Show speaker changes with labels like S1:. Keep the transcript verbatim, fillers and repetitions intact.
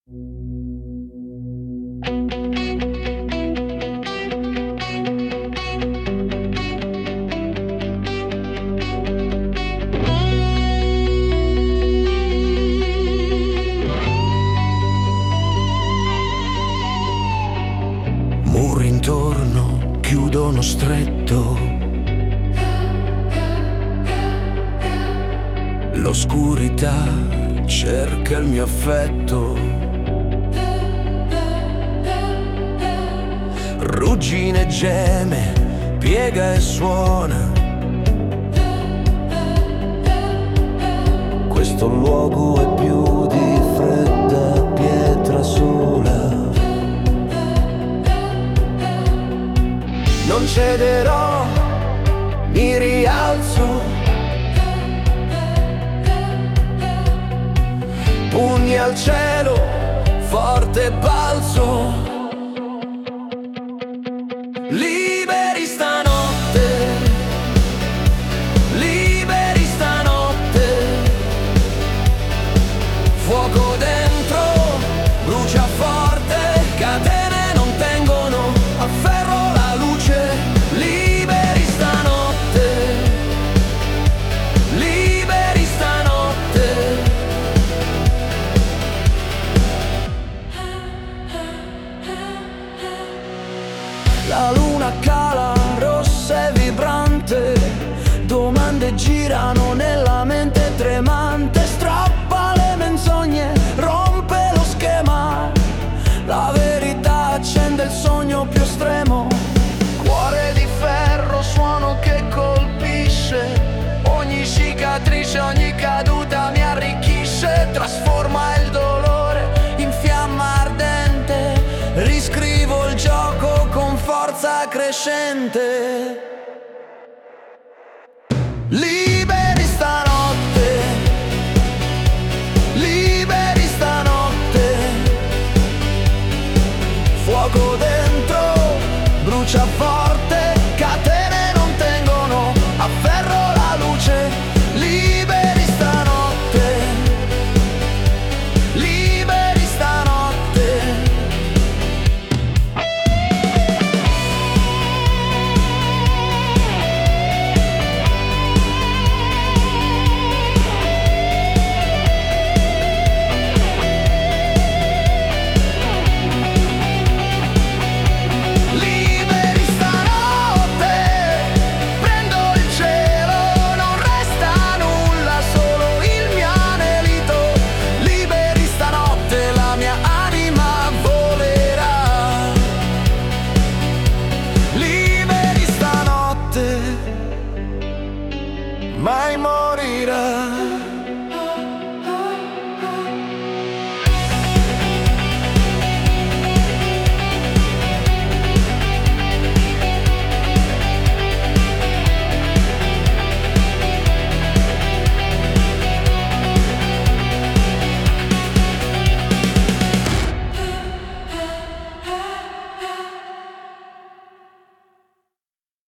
S1: Muri intorno chiudono stretto, l'oscurità cerca il mio affetto, ruggine geme, piega e suona. Questo luogo è più di fredda pietra sola. Non cederò, mi rialzo, pugni al cielo, forte balzo. Liberi stanotte, liberi stanotte, fuoco dentro, brucia forte, catene non tengono, afferro la luce. Liberi stanotte, liberi stanotte. La luna cala, rossa e vibrante, domande girano nella mente tremante, strappa le menzogne, rompe lo schema, la verità accende il sogno più estremo. Cuore di ferro, suono che colpisce, ogni cicatrice, ogni caduta mi arricchisce, trasforma il dolore in fiamma ardente, riscrivo il gioco con forza crescente. Liberi stanotte, liberi stanotte, fuoco dentro, brucia forte, catene non tengono, afferro la luce. Liberi stanotte, liberi stanotte. Liberi stanotte, prendo il cielo, non resta nulla, solo il mio anelito. Liberi stanotte, la mia anima volerà. Liberi stanotte, mai morirà.